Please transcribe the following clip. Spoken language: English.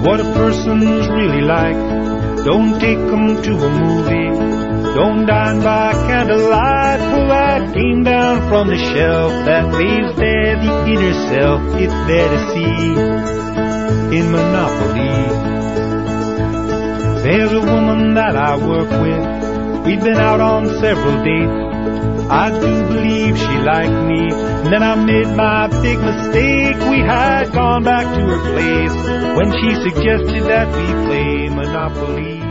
what a person's really like. Don't take 'em to a movie, don't dine by candlelight. Pull that game down from the shelf, that lays bare the inner self. It's there to see in Monopoly. There's a woman that I work with, we've been out on several dates. I do believe she liked me, and then I made my big mistake. We had gone back to her place when she suggested that we play Monopoly.